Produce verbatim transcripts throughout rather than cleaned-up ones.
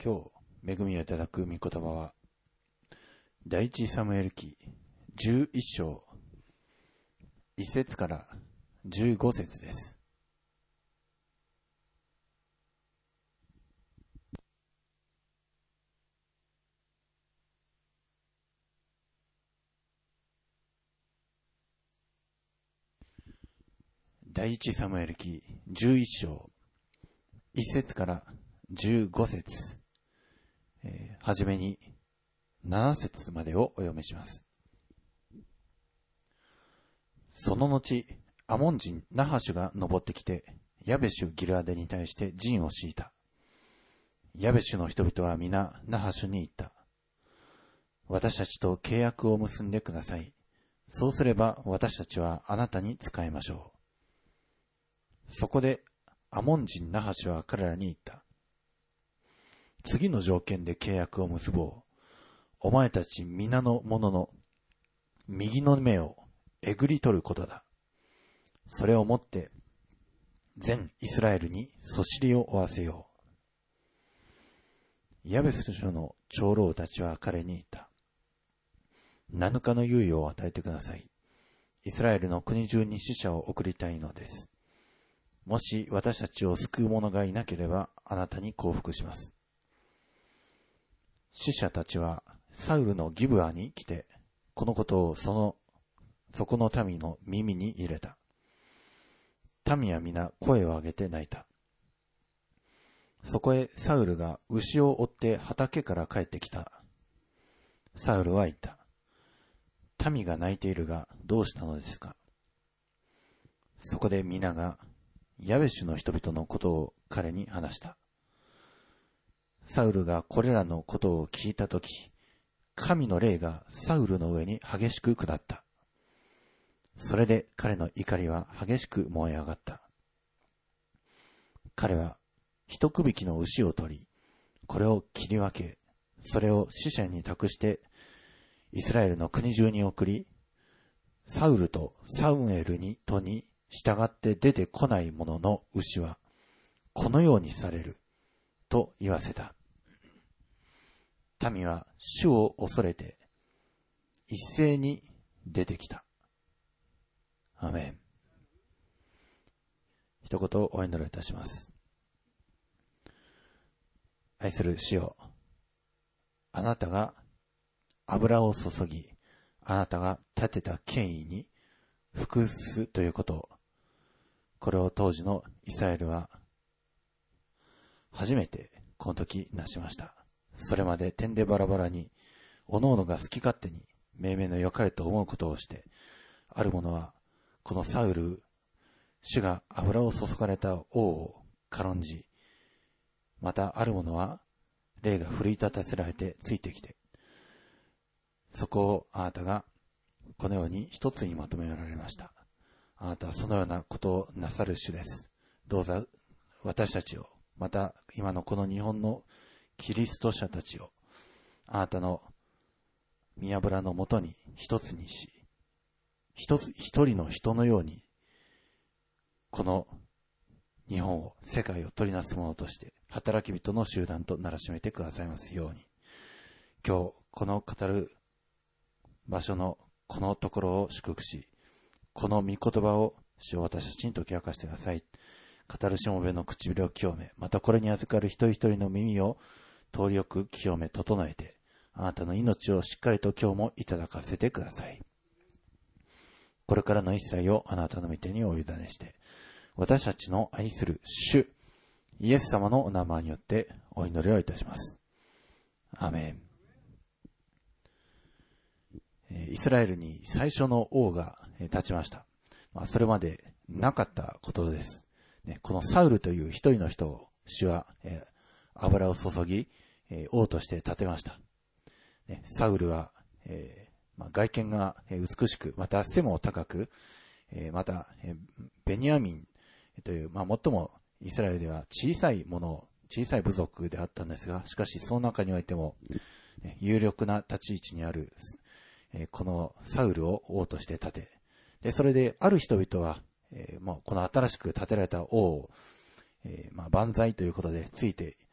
今日恵みをいただく御言葉は第一サムエル記じゅういっ章いっ節からじゅうご節です。第一サムエル記じゅういっ章いっ節からじゅうご節、えー、はじめになな節までをお読みします。その後、アモン人ナハシュが登ってきて、ヤベシュギルアデに対して陣を敷いた。ヤベシュの人々は皆ナハシュに言った。私たちと契約を結んでください。そうすれば私たちはあなたに仕えましょう。そこでアモン人ナハシュは彼らに言った。次の条件で契約を結ぼう。お前たち皆の者の右の目をえぐり取ることだ。それをもって全イスラエルにそしりを負わせよう。ヤベス書の長老たちは彼に言った。七日の猶予を与えてください。イスラエルの国中に死者を送りたいのです。もし私たちを救う者がいなければあなたに降伏します。死者たちはサウルのギブアに来て、このことをその、そこの民の耳に入れた。民は皆声を上げて泣いた。そこへサウルが牛を追って畑から帰ってきた。サウルは言った。民が泣いているがどうしたのですか。そこで皆がヤベシュの人々のことを彼に話した。サウルがこれらのことを聞いたとき、神の霊がサウルの上に激しく下った。それで彼の怒りは激しく燃え上がった。彼は一区引きの牛を取り、これを切り分け、それを死者に託してイスラエルの国中に送り、サウルとサムエルにとに従って出てこない者の牛はこのようにされると言わせた。民は主を恐れて一斉に出てきた。アメン。一言お祈りいたします。愛する主よ、あなたが油を注ぎ、あなたが立てた権威に服すということを、これを当時のイスラエルは初めてこの時なしました。それまで天でバラバラに、おのおのが好き勝手に命名の良かれと思うことをして、ある者はこのサウル、主が油を注がれた王を軽んじ、またある者は霊が奮い立たせられてついてきて、そこをあなたがこのように一つにまとめられました。あなたはそのようなことをなさる主です。どうぞ私たちを、また今のこの日本のキリスト者たちを、あなたの御油のもとに一つにし、一つ一人の人のようにこの日本を、世界を取りなすものとして働き人の集団とならしめてくださいますように、今日この語る場所のこのところを祝福し、この御言葉を主を私たちに解き明かしてください。語るしもべの唇を清め、またこれに預かる一人一人の耳を通りよく清め整えて、あなたの命をしっかりと今日もいただかせてください。これからの一切をあなたの御手にお委ねして、私たちの愛する主イエス様のお名前によってお祈りをいたします。アーメン。イスラエルに最初の王が立ちました。まあ、それまでなかったことです。このサウルという一人の人を主は油を注ぎ王として立てました。サウルは外見が美しく、また背も高く、またベニヤミンという、まあ、最もイスラエルでは小さいもの、小さい部族であったんですが、しかしその中においても有力な立ち位置にあるこのサウルを王として立て、でそれである人々は、えー、もうこの新しく建てられた王を、えーまあ、万歳ということでついて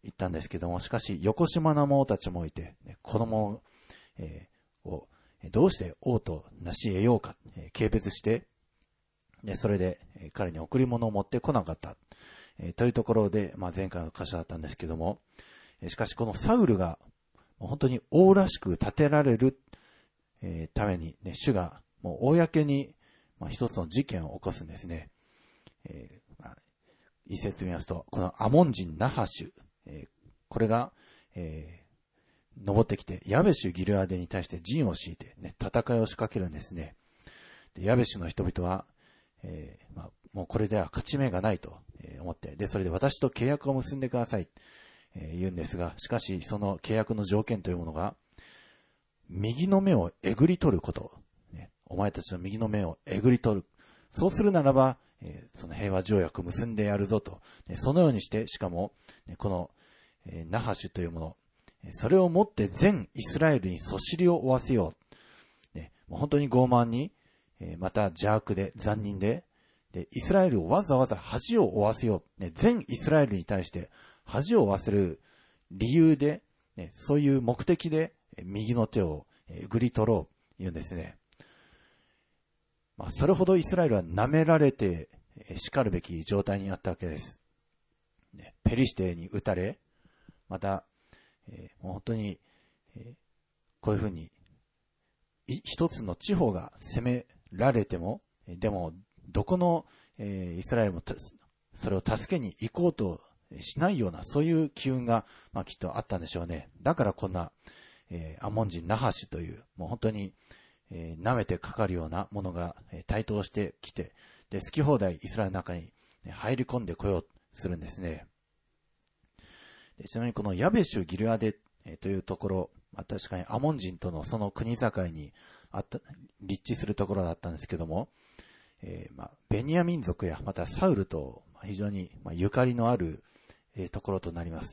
言ったんですけども、しかし、よこしまな者たちもいて、子供をどうして王と成し得ようか、軽蔑して、それで彼に贈り物を持ってこなかった、というところで、まあ、前回の箇所だったんですけども、しかしこのサウルが本当に王らしく立てられるために、ね、主がもう公に一つの事件を起こすんですね。えーまあ、一節見ますと、このアモン人ナハシュ、えー、これが、えー、登ってきて、ヤベシュギルアデに対して陣を敷いて、ね、戦いを仕掛けるんですね。でヤベシュの人々は、えーまあ、もうこれでは勝ち目がないと思って、で、それで私と契約を結んでください、えー、言うんですが、しかしその契約の条件というものが、右の目をえぐり取ること、ね、お前たちの右の目をえぐり取る。そうするならば、えー、その平和条約を結んでやるぞと、ね、そのようにして、しかも、ね、この、えー、ナハシュというもの、それをもって全イスラエルにそしりを負わせよう。ね、もう本当に傲慢に、えー、また邪悪で残忍で、で、イスラエルをわざわざ恥を負わせよう。ね、全イスラエルに対して恥を負わせる理由で、ね、そういう目的で右の手をえぐり取ろう言うんですね。まあ、それほどイスラエルは舐められて叱るべき状態になったわけです。ね、ペリシテに撃たれ、また、えー、もう本当に、えー、こういうふうに一つの地方が攻められても、でもどこの、えー、イスラエルもそれを助けに行こうとしないような、そういう機運が、まあ、きっとあったんでしょうね。だからこんな、えー、アモン人ナハシという、もう本当に、えー、舐めてかかるようなものが、えー、台頭してきて、で、好き放題イスラエルの中に、ね、入り込んでこようとするんですね。で、ちなみにこのヤベシュ・ギルアデ、えー、というところ、まあ、確かにアモン人とのその国境にあった、立地するところだったんですけども、えー、まあ、ベニヤ民族やまたサウルと非常に、まあ、ゆかりのある、えー、ところとなります。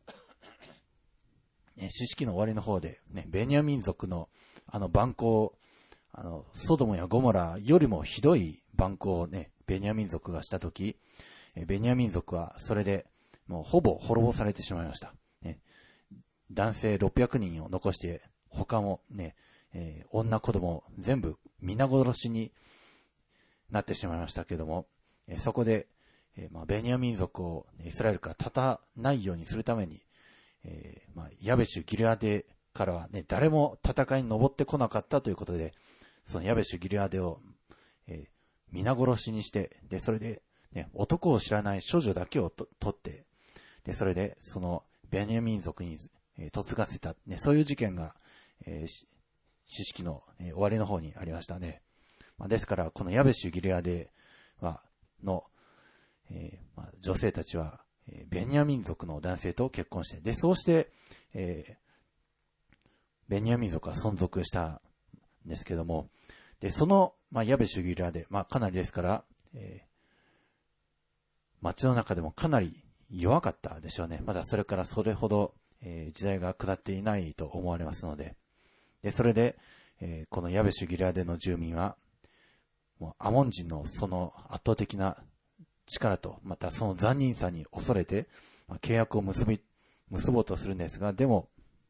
詩式の終わりの方で、ね、ベニヤ民族のあの蛮行、あの、ソドムやゴモラよりもひどい蛮行をね、ベニヤ民族がしたとき、ベニヤ民族はそれでもうほぼ滅ぼされてしまいました。ね、男性ろっぴゃくにんを残して、他もね、えー、女子供全部皆殺しになってしまいましたけども、えー、そこで、えーまあ、ベニヤ民族をイスラエルから立たないようにするために、えーまあ、ヤベシュ・ギルアデからはね、誰も戦いに登ってこなかったということで、そのヤベシュ・ギルアデを、えー、皆殺しにして、で、それで、ね、男を知らない処女だけをと取って、で、それで、その、ベニヤ民族に、えー、嫁がせた、ね、そういう事件が、えー、詩式の、えー、終わりの方にありましたね。まあ、ですから、このヤベシュ・ギルアデは、の、えーまあ、女性たちは、ベニヤ民族の男性と結婚して、で、そうして、えー、ベニヤ民族は存続したんですけども、で、その、まあ、ヤベシュギルアで、まあ、かなりですから、えー、町の中でもかなり弱かったでしょうね。まだそれからそれほど、えー、時代が下っていないと思われますので、で、それで、えー、このヤベシュギルアデの住民は、もうアモン人のその圧倒的な力と、またその残忍さに恐れて、まあ、契約を結び、結ぼうとするんですが、でも、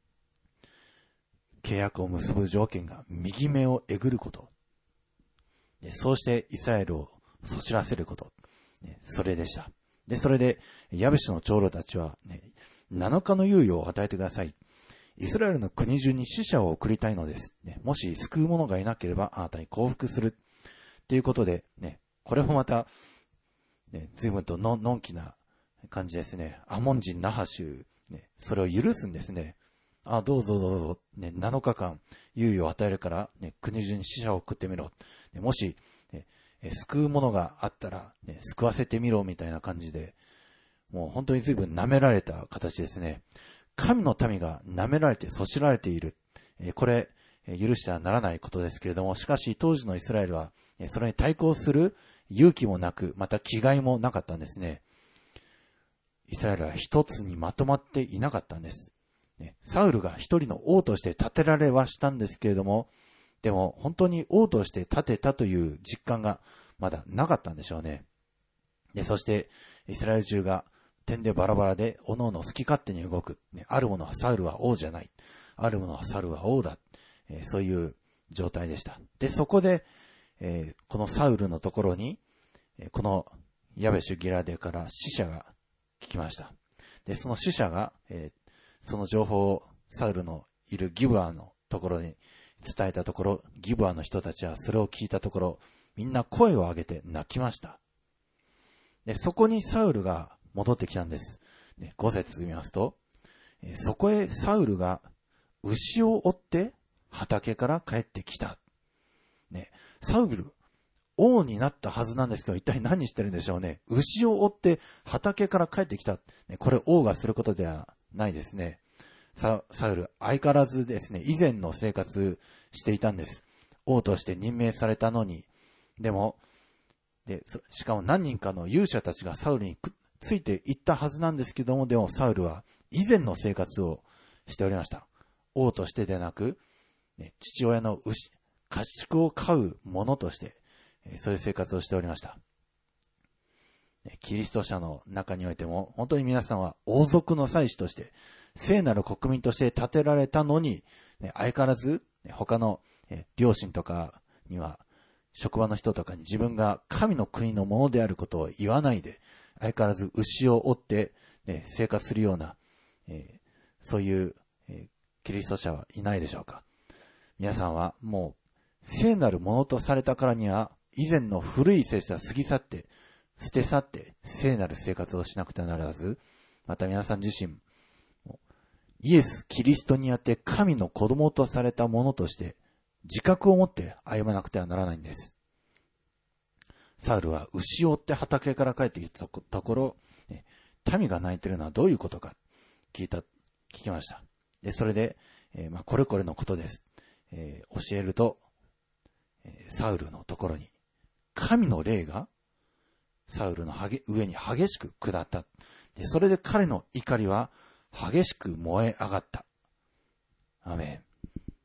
契約を結ぶ条件が右目をえぐること。でそうしてイスラエルをそしらせること。ね、それでした。で、それで、ヤベシュの長老たちは、ね、なのかの猶予を与えてください。イスラエルの国中に死者を送りたいのです。ね、もし救う者がいなければ、あなたに降伏する。ということで、ね、これもまた、ね、随分とののんきな感じですね。アモン人ナハシュ、ね、それを許すんですね。あ、どうぞどうぞ、ね、なのかかん猶予を与えるから、ね、国中に死者を送ってみろ。ね、もし、ね、救うものがあったら、ね、救わせてみろみたいな感じで、もう本当に随分舐められた形ですね。神の民が舐められてそしられている。これ、許してはならないことですけれども、しかし当時のイスラエルは、それに対抗する勇気もなく、また気概もなかったんですね。イスラエルは一つにまとまっていなかったんです。サウルが一人の王として立てられはしたんですけれども、でも本当に王として立てたという実感がまだなかったんでしょうね。で、そしてイスラエル中が点でバラバラで、おのおの好き勝手に動く。ね、ある者はサウルは王じゃない。ある者はサウルは王だ。えー、そういう状態でした。で、そこで、えー、このサウルのところに、えー、このヤベシュギラデから使者が聞きました。で、その使者が、えー、その情報をサウルのいるギブアのところに伝えたところ、ギブアの人たちはそれを聞いたところ、みんな声を上げて泣きました。で、そこにサウルが戻ってきたんです。ね、ご節見ますと、えー、そこへサウルが牛を追って畑から帰ってきた。ね、サウル、王になったはずなんですけど、一体何してるんでしょうね。牛を追って畑から帰ってきた。ね、これ王がすることではないですね。サ、サウル、相変わらずですね、以前の生活していたんです。王として任命されたのに。でも、で、しかも何人かの勇者たちがサウルにくっついていったはずなんですけども、でもサウルは以前の生活をしておりました。王としてでなく、ね、父親の牛、家畜を飼う者として、そういう生活をしておりました。キリスト者の中においても、本当に皆さんは王族の祭司として、聖なる国民として建てられたのに、相変わらず他の両親とかには、職場の人とかに自分が神の国のものであることを言わないで、相変わらず牛を追って、ね、生活するような、えー、そういう、えー、キリスト者はいないでしょうか。皆さんはもう聖なるものとされたからには、以前の古い性質は過ぎ去って、捨て去って聖なる生活をしなくてはならず、また皆さん自身、イエス・キリストによって神の子供とされたものとして、自覚を持って歩まなくてはならないんです。サウルは牛を追って畑から帰ってきたところ、民が泣いているのはどういうことか聞いた、聞きました。で、それで、えー、まあ、これこれのことです。えー、教えると、えー、サウルのところに、神の霊がサウルの上に激しく下った。で、それで彼の怒りは激しく燃え上がった。アメン。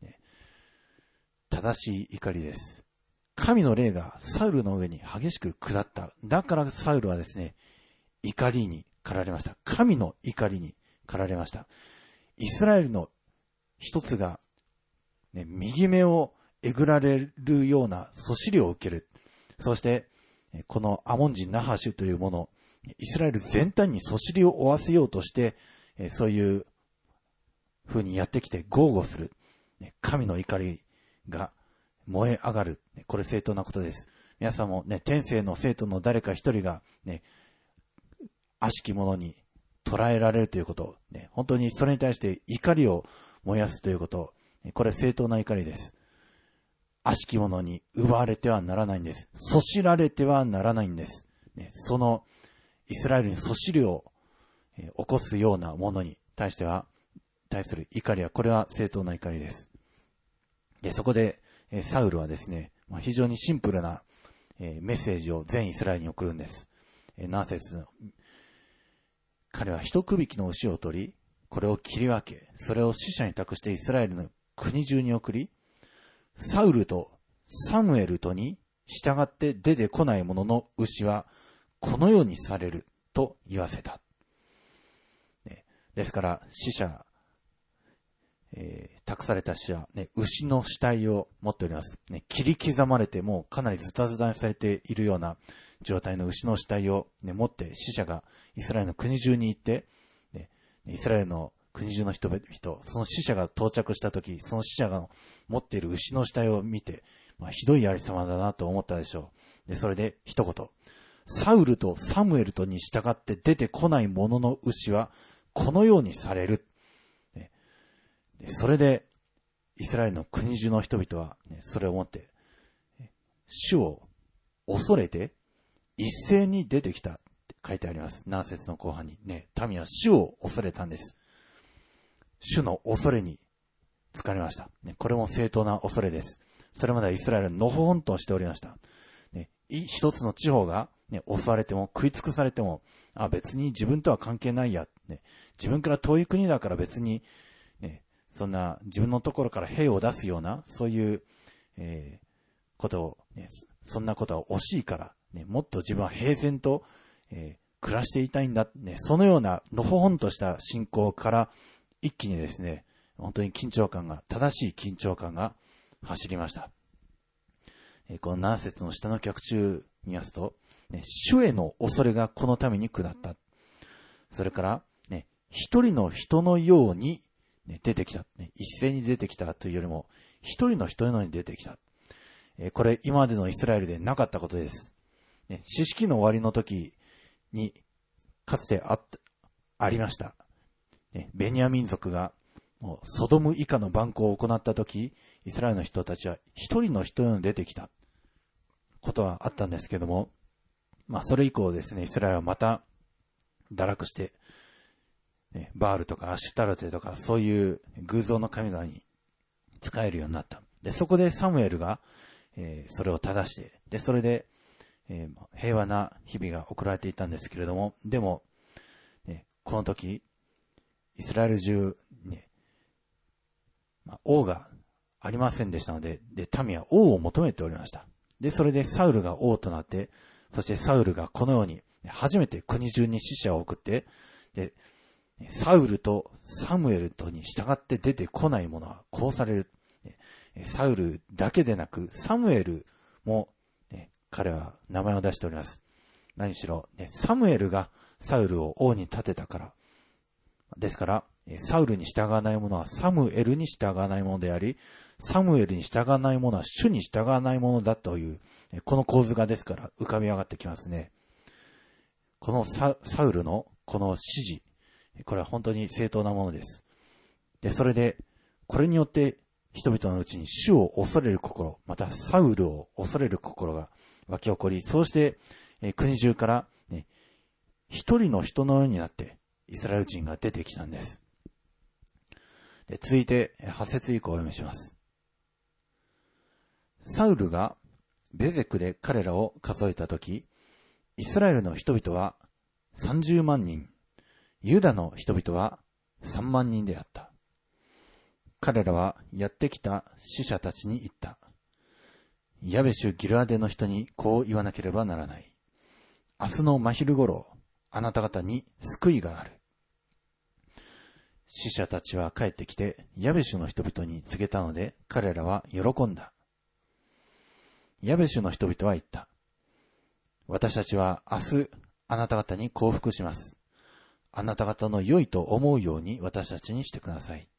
正しい怒りです。神の霊がサウルの上に激しく下った。だからサウルはですね、怒りに駆られました。神の怒りに駆られました。イスラエルの一つが、ね、右目をえぐられるようなそしりを受ける。そして、このアモン人ナハシュというもの、イスラエル全体にそしりを負わせようとして、そういう風にやってきて豪語する。神の怒りが燃え上がる。これ正当なことです。皆さんもね、天性の生徒の誰か一人がね、悪しき者に捉えられるということ、ね、本当にそれに対して怒りを燃やすということ、これ正当な怒りです。悪しき者に奪われてはならないんです。そしられてはならないんです。ね、そのイスラエルにそしりを、えー、起こすようなものに対しては、対する怒りは、これは正当な怒りです。で、そこで、えー、サウルはですね、まあ、非常にシンプルな、えー、メッセージを全イスラエルに送るんです。えー、何節の彼は一区引きの牛を取り、これを切り分け、それを死者に託してイスラエルの国中に送り、サウルとサムエルとに従って出てこない者の牛はこのようにされると言わせた。ね、ですから死者、えー、託された死者、ね、牛の死体を持っております。ね、切り刻まれてもうかなりズタズタにされているような状態の牛の死体を、ね、持って死者がイスラエルの国中に行って、ね、イスラエルの国中の人々、その死者が到着したとき、その死者が持っている牛の死体を見て、まあ、ひどいありさまだなと思ったでしょう。で、それで一言。サウルとサムエルとに従って出てこない者の牛は、このようにされる。ね、でそれで、イスラエルの国中の人々は、ね、それを思って、主を恐れて、一斉に出てきたって書いてあります。何節の後半に。ね、民は主を恐れたんです。主の恐れに疲れました。これも正当な恐れです。それまではイスラエルのほほんとしておりました。ね、一つの地方が、ね、襲われても食い尽くされても、あ、別に自分とは関係ないや、ね。自分から遠い国だから別に、ね、そんな自分のところから兵を出すような、そういう、えー、ことを、ね、そんなことは惜しいから、ね、もっと自分は平然と、えー、 暮らしていたいんだ、ね、そのようなのほほんとした信仰から一気にですね、本当に緊張感が、正しい緊張感が走りました。このなな節の下の脚注見ますと、ね、主への恐れがこのために下った。それから、ね、一人の人のように、ね、出てきた、ね。一斉に出てきたというよりも、一人の人のように出てきた。えこれ今までのイスラエルでなかったことです。ね、四式の終わりの時に、かつてあっ、ありました。ね、ベニヤ民族が、もうソドム以下の蛮行を行った時、イスラエルの人たちは一人の人のように出てきたことはあったんですけども、まあそれ以降ですね、イスラエルはまた堕落して、ね、バールとかアシュタルテとかそういう偶像の神々に仕えるようになった。で、そこでサムエルが、えー、それを正して、で、それで、えー、平和な日々が送られていたんですけれども、でも、ね、この時、イスラエル中、ね、まあ、王がありませんでしたので、で、民は王を求めておりました。で、それでサウルが王となって、そしてサウルがこのように、初めて国中に使者を送って、で、サウルとサムエルとに従って出てこない者は殺される。サウルだけでなく、サムエルも、ね、彼は名前を出しております。何しろ、ね、サムエルがサウルを王に立てたから。ですから、サウルに従わない者はサムエルに従わない者であり、サムエルに従わない者は主に従わない者だという、この構図がですから浮かび上がってきますね。この サ, サウルのこの指示、これは本当に正当なものです。で、それで、これによって人々のうちに主を恐れる心、またサウルを恐れる心が湧き起こり、そうして、え国中から、ね、一人の人のようになってイスラエル人が出てきたんです。で、続いてはち節以降をお読みします。サウルがベゼクで彼らを数えたとき、イスラエルの人々はさんじゅうまんにん、ユダの人々はさんまんにんであった。彼らはやってきた死者たちに言った。ヤベシュ・ギルアデの人にこう言わなければならない。明日の真昼ごろ、あなた方に救いがある。死者たちは帰ってきて、ヤベシュの人々に告げたので、彼らは喜んだ。ヤベシュの人々は言った。私たちは明日、あなた方に降伏します。あなた方の良いと思うように私たちにしてください。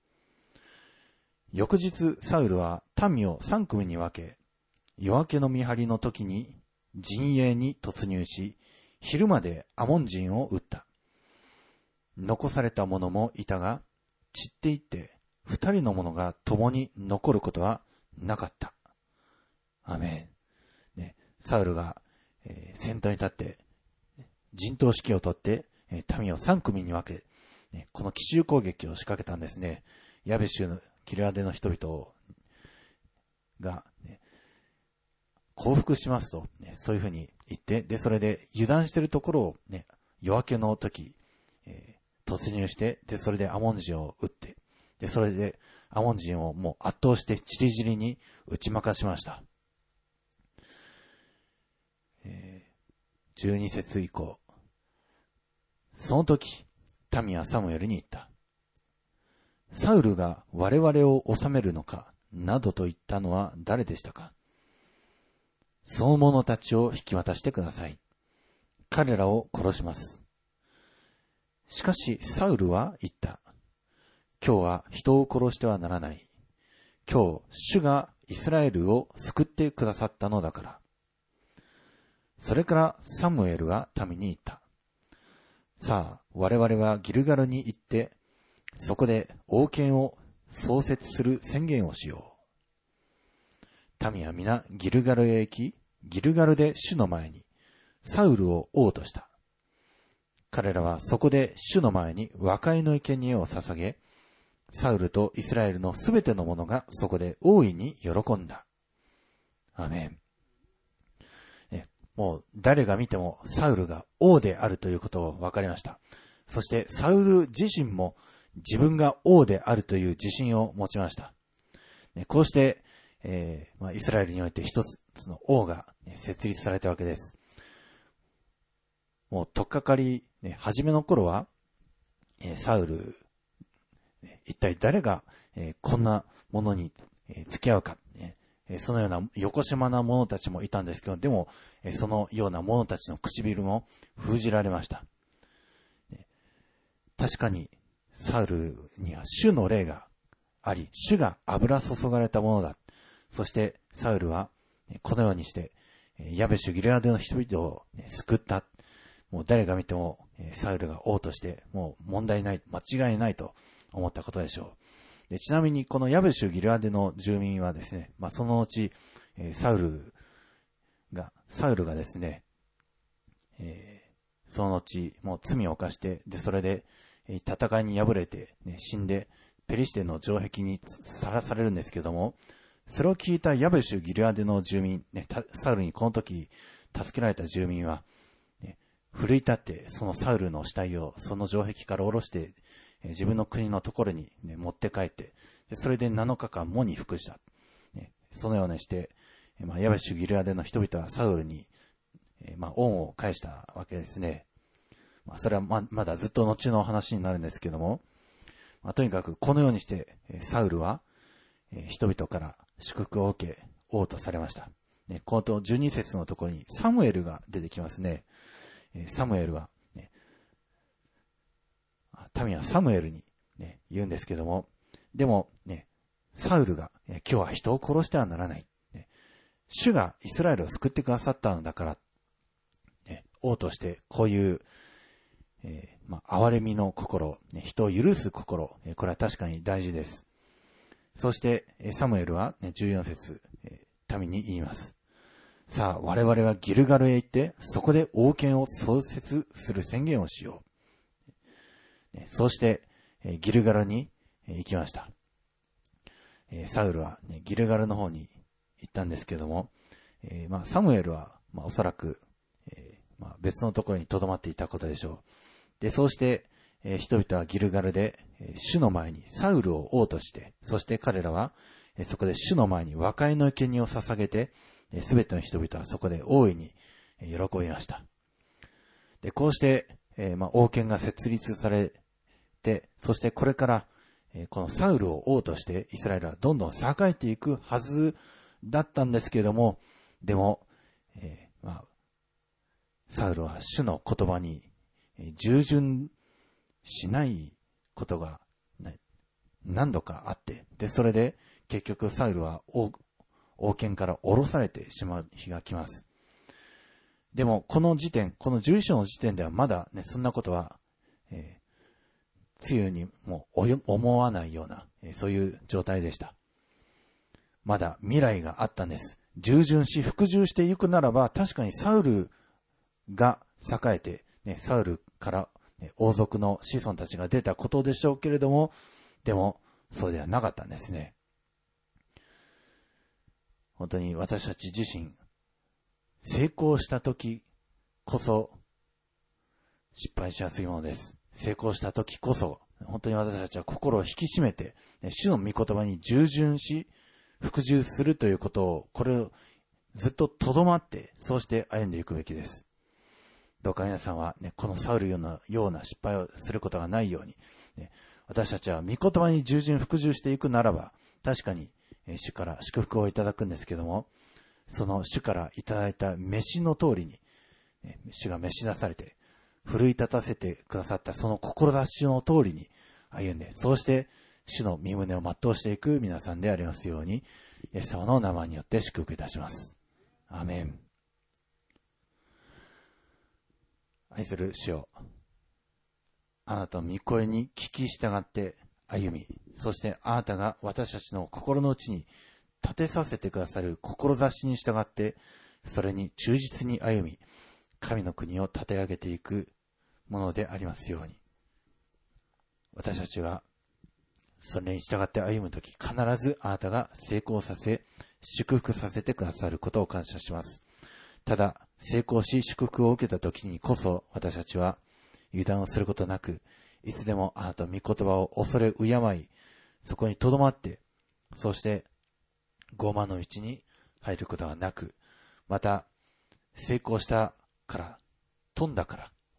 翌日、サウルは民を三組に分け、夜明けの見張りの時に陣営に突入し、昼までアモン人を撃った。残された者もいたが、散っていって二人の者が共に残ることはなかった。アメン。ね、サウルが、えー、先頭に立って陣頭指揮を取って、えー、民を三組に分け、ね、この奇襲攻撃を仕掛けたんですね。ヤベシュのギルアデの人々が、ね、降伏しますと、ね、そういうふうに言って、で、それで油断しているところを、ね、夜明けの時、えー、突入して、で、それでアモン人を撃って、で、それでアモン人をもう圧倒してチリジリに打ち負かしました。えー、じゅうに節以降。その時、民はサムエルに言った。サウルが我々を治めるのか、などと言ったのは誰でしたか。その者たちを引き渡してください。彼らを殺します。しかしサウルは言った。今日は人を殺してはならない。今日、主がイスラエルを救ってくださったのだから。それからサムエルが民に言った。さあ、我々はギルガルに行って、そこで王権を創設する宣言をしよう。民は皆ギルガルへ行き、ギルガルで主の前にサウルを王とした。彼らはそこで主の前に和解の生贄を捧げ、サウルとイスラエルのすべての者がそこで大いに喜んだ。アメン。ね、もう誰が見てもサウルが王であるということを分かりました。そしてサウル自身も自分が王であるという自信を持ちました。ね、こうして、えーまあ、イスラエルにおいて一つの王が、ね、設立されたわけです。 もう取っかかり、ね、初めの頃は、えー、サウル、ね、一体誰が、えー、こんなものに、えー、付き合うか、ねえー、そのような横島な者たちもいたんですけど、でも、えー、そのような者たちの唇も封じられました。ね、確かに、サウルには主の霊があり、主が油注がれたものだ。そして、サウルは、このようにして、ヤベシュギレアデの人々を、ね、救った。もう誰が見ても、サウルが王として、もう問題ない、間違いないと思ったことでしょう。でちなみに、このヤベシュギレアデの住民はですね、まあ、その後、サウルが、サウルがですね、えー、その後、もう罪を犯して、で、それで、戦いに敗れて、ね、死んで、ペリシテの城壁にさらされるんですけども、それを聞いたヤベシュギレアデの住民、ね、サウルにこの時助けられた住民は、ね、奮い立ってそのサウルの死体をその城壁から下ろして、えー、自分の国のところに、ね、持って帰って、でそれでなのかかん喪に服した。ね、そのようにして、えーまあ、ヤベシュギレアデの人々はサウルに、えーまあ、恩を返したわけですね。まあ、それは ま, まだずっと後の話になるんですけども、まあ、とにかくこのようにして、えー、サウルは、えー、人々から祝福を受け、王とされました。ね、このじゅうに節のところにサムエルが出てきますね。えー、サムエルは、ね、民はサムエルに、ね、言うんですけども、でも、ね、サウルが、えー、今日は人を殺してはならない、ね。主がイスラエルを救ってくださったのだから、ね、王としてこういう、えー、まあ、憐れみの心、ね、人を許す心、えー、これは確かに大事です。そして、サムエルは、ね、じゅうよん節、えー、民に言います。さあ、我々はギルガルへ行って、そこで王権を創設する宣言をしよう。ね、そうして、えー、ギルガルに、えー、行きました。えー、サウルは、ね、ギルガルの方に行ったんですけども、えーまあ、サムエルは、まあ、おそらく、えーまあ、別のところに留まっていたことでしょう。で、そうして、えー、人々はギルガルで、えー、主の前にサウルを王として、そして彼らは、えー、そこで主の前に和解の生贄を捧げて、すべ、えー、ての人々はそこで大いに、えー、喜びました。で、こうして、えーまあ、王権が設立されて、そしてこれから、えー、このサウルを王としてイスラエルはどんどん栄えていくはずだったんですけれども、でも、えーまあ、サウルは主の言葉に従順しないことが何度かあって、で、それで結局サウルは 王, 王権から降ろされてしまう日が来ます。でも、この時点、このじゅういっ章の時点ではまだね、そんなことは、えー、つゆにも思わないような、えー、そういう状態でした。まだ未来があったんです。従順し、服従していくならば、確かにサウルが栄えて、ね、サウルから、ね、王族の子孫たちが出たことでしょうけれども、でも、そうではなかったんですね。本当に私たち自身、成功した時こそ、失敗しやすいものです。成功した時こそ、本当に私たちは心を引き締めて、ね、主の御言葉に従順し、服従するということを、これをずっととどまって、そうして歩んでいくべきです。どうか皆さんは、ね、このサウルような、ような失敗をすることがないように、ね、私たちは御言葉に従順服従していくならば、確かに、えー、主から祝福をいただくんですけども、その主からいただいた飯の通りに、ね、主が召し出されて、奮い立たせてくださったその志の通りに歩んで、そうして主の御胸を全うしていく皆さんでありますように、イエス様の名前によって祝福いたします。アーメン。愛する主よ、あなたの御声に聞き従って歩み、そしてあなたが私たちの心の内に立てさせてくださる志に従って、それに忠実に歩み、神の国を立て上げていくものでありますように。私たちはそれに従って歩むとき、必ずあなたが成功させ、祝福させてくださることを感謝します。ただ、成功し祝福を受けたときにこそ、私たちは油断をすることなく、いつでもあなたの御言葉を恐れ敬い、そこに留まって、そして傲慢の道に入ることがなく、また成功したから、富んだから、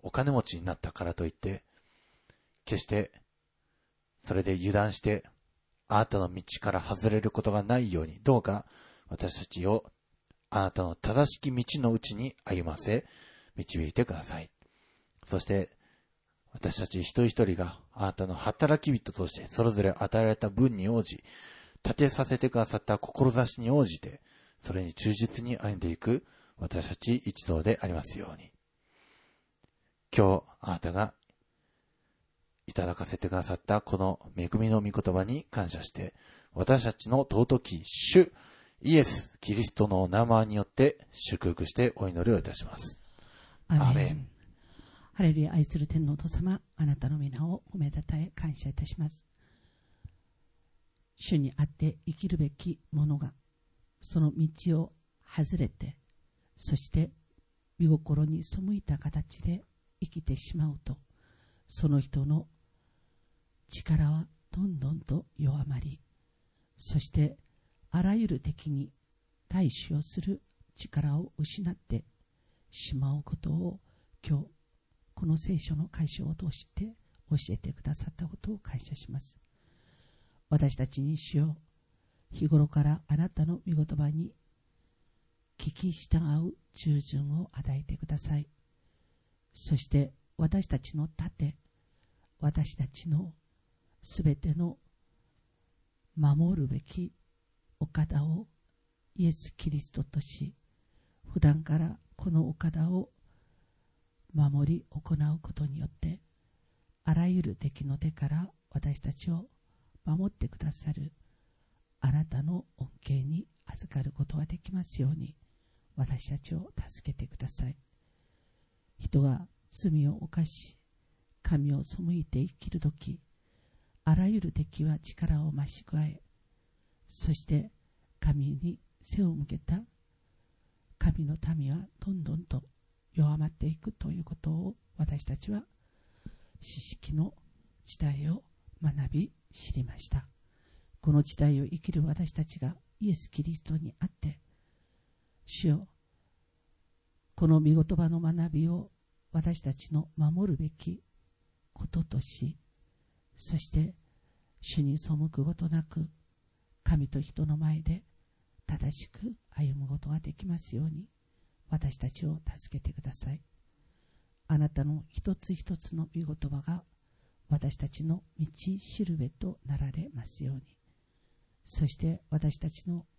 お金持ちになったからといって、決してそれで油断してあなたの道から外れることがないように、どうか私たちをあなたの正しき道のうちに歩ませ導いてください。そして私たち一人一人があなたの働き人としてそれぞれ与えられた分に応じ、立てさせてくださった志に応じて、それに忠実に歩んでいく私たち一同でありますように。今日あなたがいただかせてくださったこの恵みの御言葉に感謝して、私たちの尊き主イエス・キリストの名前によって祝福してお祈りをいたします。 アーメン。 アーメン。 ハレルヤ。愛する天皇と様、あなたの皆を褒めたたえ感謝いたします。主にあって生きるべき者がその道を外れて、そして御心に背いた形で生きてしまうと、その人の力はどんどんと弱まり、そしてあらゆる敵に対処をする力を失ってしまうことを、今日この聖書の解消を通して教えてくださったことを感謝します。私たちに主よ、日頃からあなたの御言葉に聞き従う従順を与えてください。そして私たちの盾、私たちのすべての守るべきお方をイエス・キリストとし、普段からこのお方を守り行うことによって、あらゆる敵の手から私たちを守ってくださるあなたの恩恵に預かることができますように、私たちを助けてください。人が罪を犯し神を背いて生きるとき、あらゆる敵は力を増し加え、そして神に背を向けた神の民はどんどんと弱まっていくということを、私たちは知識の時代を学び知りました。この時代を生きる私たちがイエス・キリストにあって、主よ、この御言葉の学びを私たちの守るべきこととし、そして主に背くことなく神と人の前で正しく歩むことができますように、私たちを助けてください。あなたの一つ一つの御言葉が私たちの道しるべとなられますように、そして私たちの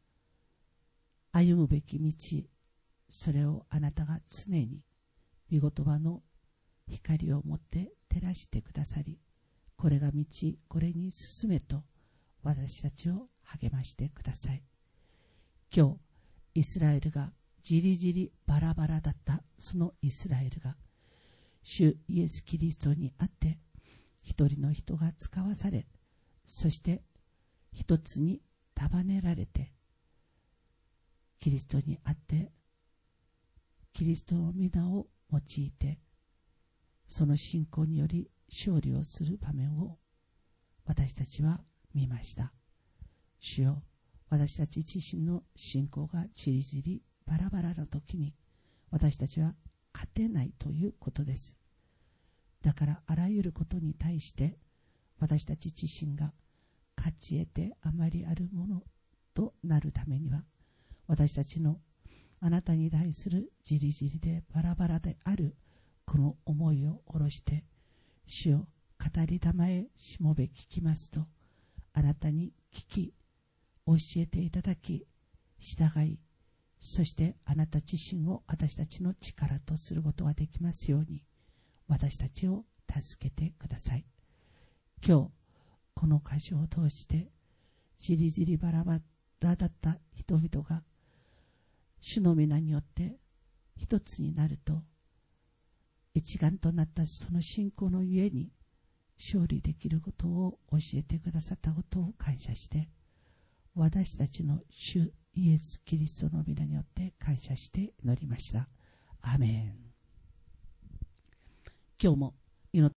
歩むべき道、それをあなたが常に御言葉の光を持って照らしてくださり、これが道、これに進めと私たちを励ましてください。今日イスラエルがじりじりバラバラだったそのイスラエルが、主イエス・キリストにあって一人の人が使わされ、そして一つに束ねられて、キリストにあってキリストの皆を用いて、その信仰により勝利をする場面を私たちは見ました。主よ、私たち自身の信仰がじりじりバラバラの時に、私たちは勝てないということです。だからあらゆることに対して私たち自身が勝ち得てあまりあるものとなるためには、私たちのあなたに対するじりじりでバラバラであるこの思いを下ろして、主を語りたまえしもべ聞きますと、あなたに聞き教えていただき従い、そしてあなた自身を私たちの力とすることができますように、私たちを助けてください。今日この箇所を通して、じりじりバラバラだった人々が主の皆によって一つになると、一丸となったその信仰のゆえに勝利できることを教えてくださったことを感謝して、私たちの主イエス・キリストの皆によって感謝して祈りました。アーメン。今日も